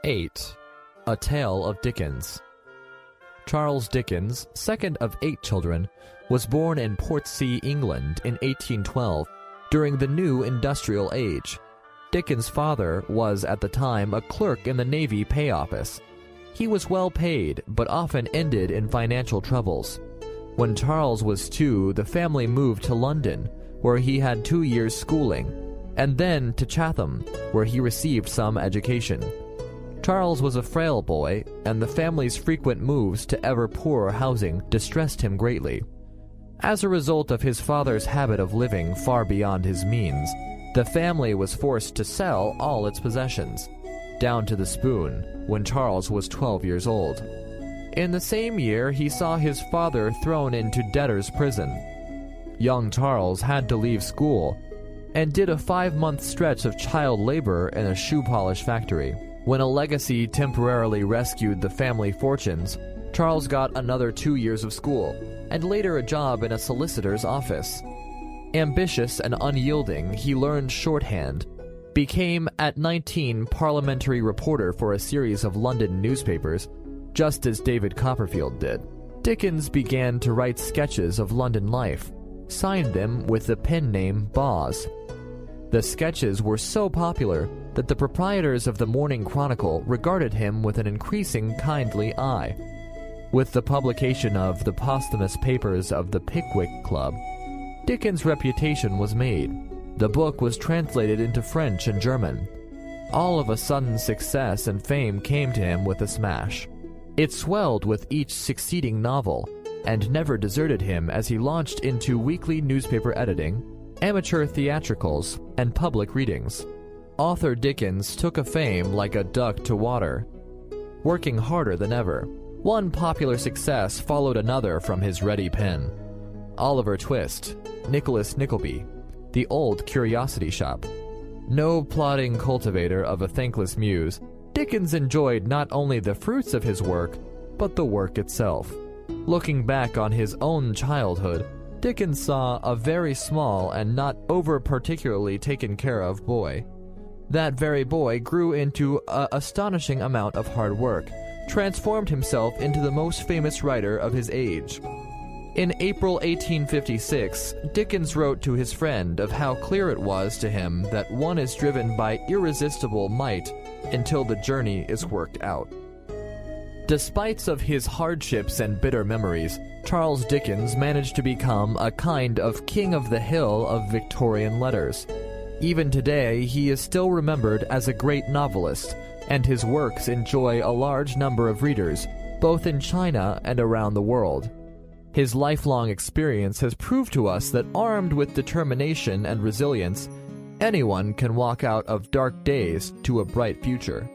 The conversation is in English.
8. A Tale of Dickens. Charles Dickens, second of 8 children, was born in Portsea, England in 1812 during the new industrial age. Dickens' father was at the time a clerk in the Navy Pay Office. He was well paid, but often ended in financial troubles. When Charles was 2, the family moved to London, where he had 2 years schooling, and then to Chatham, where he received some education. Charles was a frail boy, and the family's frequent moves to ever poorer housing distressed him greatly. As a result of his father's habit of living far beyond his means, the family was forced to sell all its possessions, down to the spoon, when Charles was 12 years old. In the same year, he saw his father thrown into debtor's prison. Young Charles had to leave school and did a 5-month stretch of child labor in a shoe polish factory. When a legacy temporarily rescued the family fortunes, Charles got another 2 years of school, and later a job in a solicitor's office. Ambitious and unyielding, he learned shorthand, became at 19 parliamentary reporter for a series of London newspapers, just as David Copperfield did. Dickens began to write sketches of London life, signed them with the pen name Boz. The sketches were so popular that the proprietors of the Morning Chronicle regarded him with an increasing kindly eye. With the publication of the posthumous papers of the Pickwick Club, Dickens' reputation was made. The book was translated into French and German. All of a sudden success and fame came to him with a smash. It swelled with each succeeding novel, and never deserted him as he launched into weekly newspaper editing, amateur theatricals, and public readings. Author Dickens took a fame like a duck to water, working harder than ever. One popular success followed another from his ready pen. Oliver Twist, Nicholas Nickleby, The Old Curiosity Shop. No plodding cultivator of a thankless muse, Dickens enjoyed not only the fruits of his work, but the work itself. Looking back on his own childhood, Dickens saw a very small and not over-particularly taken care of boy. That very boy grew into an astonishing amount of hard work, transformed himself into the most famous writer of his age. In April 1856, Dickens wrote to his friend of how clear it was to him that one is driven by irresistible might until the journey is worked out. Despite of his hardships and bitter memories, Charles Dickens managed to become a kind of king of the hill of Victorian letters. Even today, he is still remembered as a great novelist, and his works enjoy a large number of readers, both in China and around the world. His lifelong experience has proved to us that armed with determination and resilience, anyone can walk out of dark days to a bright future.